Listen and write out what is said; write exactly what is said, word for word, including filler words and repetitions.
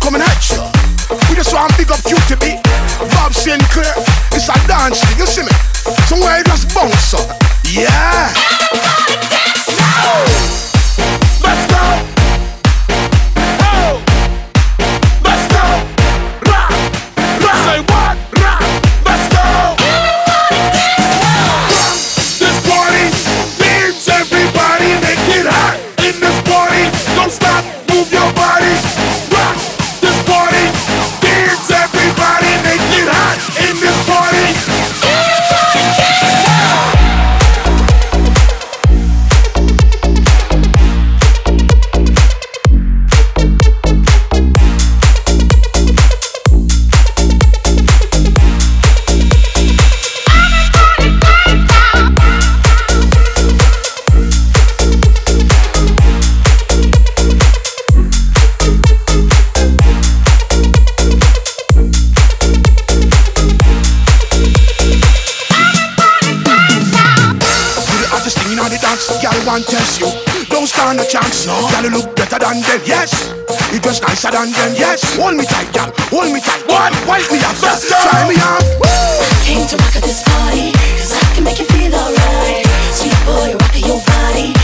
coming at you. We just want big up Q T B, Bob Sinclair. It's a dance thing, you see me? Somewhere you just bounce up. Yeah. Everybody dance now. Let's go. Oh. Let's go. Rock. Rock. Say what? Rock. Let's go. Everybody dance now. This party needs everybody. Make it hot in this party. Don't stop, move your body. Rock. This party needs everybody. Make it hot in this party. Everybody dance now. Y'all want test you, don't stand a chance. No, y'all look better than them. Yes, you dress nicer than them. Yes, hold me tight, y'all, hold me tight. One, wipe me off, let's go. Try me off. I came to rock at this party, cause I can make you feel alright. Sweet boy, rock your body.